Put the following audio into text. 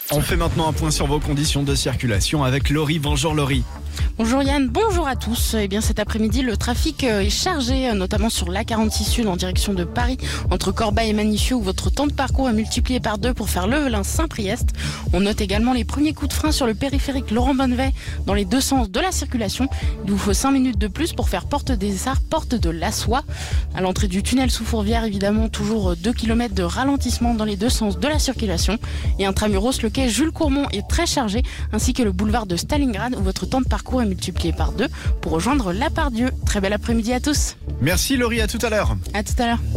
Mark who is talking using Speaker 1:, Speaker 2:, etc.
Speaker 1: On fait maintenant un point sur vos conditions de circulation avec Laurie. Bonjour Laurie.
Speaker 2: Bonjour Yann, bonjour à tous. Eh bien cet après-midi, le trafic est chargé, notamment sur l'A46 Sud en direction de Paris, entre Corbeil et Magnifieux, où votre temps de parcours est multiplié par 2 pour faire Levelin-Saint-Priest. On note également les premiers coups de frein sur le périphérique Laurent Bonnevet dans les deux sens de la circulation. Il vous faut 5 minutes de plus pour faire porte des Arts, porte de la Soie. À l'entrée du tunnel sous Fourvière, évidemment, toujours 2 km de ralentissement dans les deux sens de la circulation. Et intramuros, le quai Jules Courmont est très chargé, ainsi que le boulevard de Stalingrad, où votre temps de parcours est multiplié par 2 pour rejoindre la Part-Dieu. Très bel après-midi à tous.
Speaker 1: Merci Laurie, à tout à l'heure.
Speaker 2: À tout à l'heure.